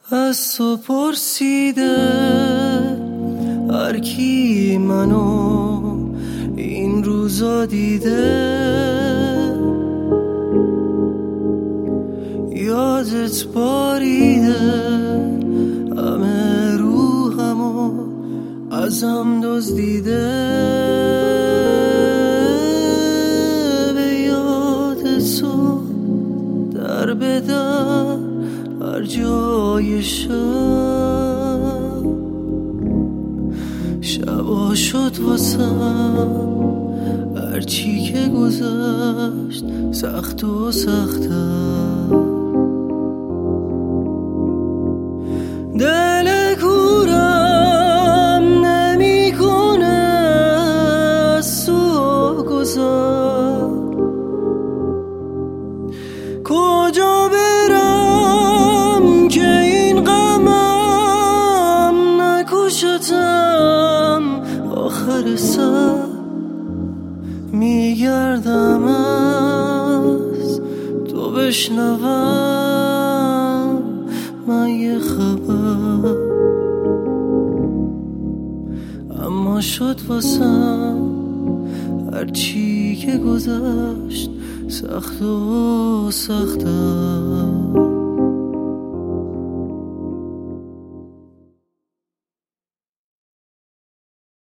از تو پرسیده هر کی منو این روزا دیده، یادت باریده همه روحمو ازم دزدیده. به یاد تو در بدر هر جای شبا شد واسم هر چی که گذشت سخت و سخت‌تر. دل کورم نمی‌کنه از تو گذر، کجا برم که این غمم نکشتم. آخر سر میگردم از تو بشنوم من یه خبر، اما شد واسم هر چی که گذشت سخت و سخت‌تر.